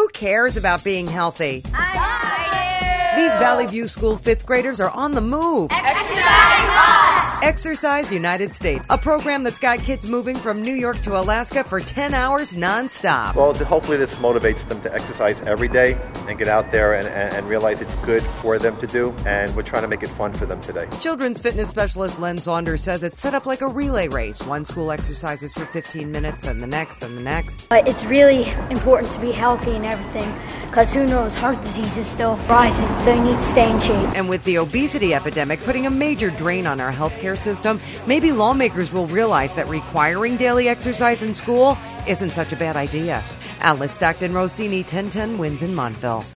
Who cares about being healthy? I do. These Valley View School 5th graders are on the move. Exercise us. Exercise United States, a program that's got kids moving from New York to Alaska for 10 hours nonstop. Well, hopefully this motivates them to exercise every day and get out there and realize it's good for them to do, and we're trying to make it fun for them today. Children's fitness specialist Len Saunders says it's set up like a relay race. One school exercises for 15 minutes, then the next, then the next. But it's really important to be healthy and everything, because who knows, heart disease is still rising, so you need to stay in shape. And with the obesity epidemic putting a major drain on our healthcare system, maybe lawmakers will realize that requiring daily exercise in school isn't such a bad idea. Alice Stockton Rossini, 1010 Wins in Montville.